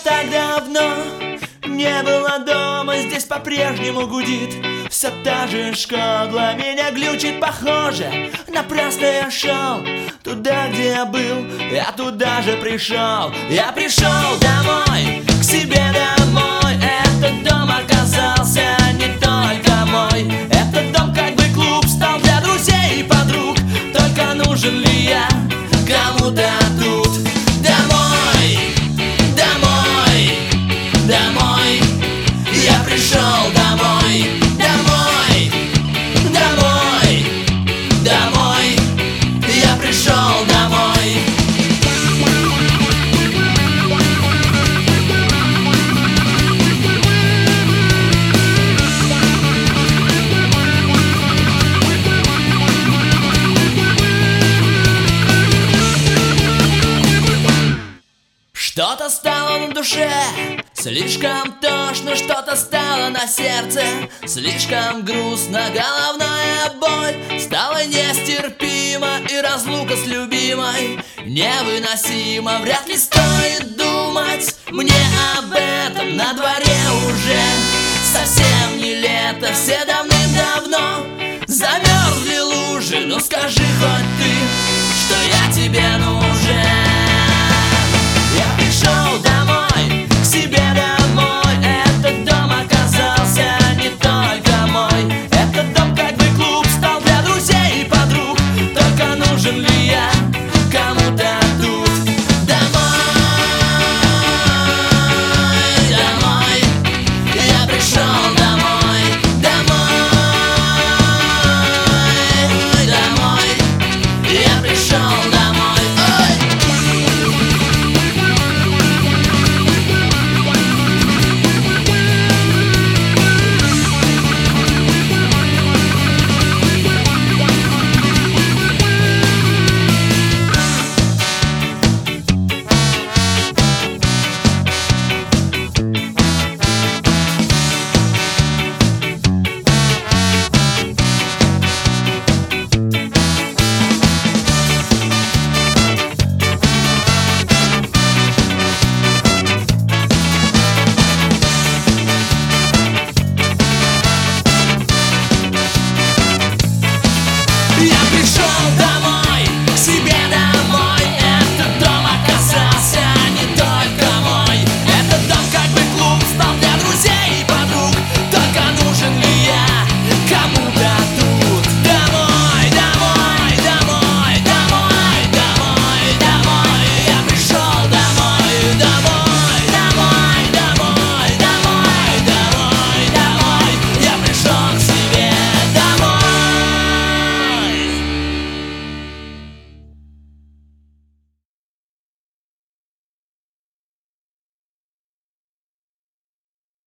так давно не было дома, здесь по-прежнему гудит вся та же школа. Меня глючит, похоже, напрасно я шел туда, где я был, я туда же пришел. Я пришел домой, к себе домой. Этот дом оказался не только мой. Этот дом как бы клуб стал для друзей и подруг. Только нужен ли я кому-то тут? Домой, домой, домой. Я пришел домой, домой, домой, домой. Я пришел домой. Что-то стало на душе, слишком тошно, что-то стало на сердце, слишком грустно. Головная боль стала нестерпима, и разлука с любимой невыносима. Вряд ли стоит думать мне об этом, на дворе уже совсем не лето. Все давным-давно замерзли лужи. Ну скажи хоть ты, что я тебе нужен. Я пришел домой, к себе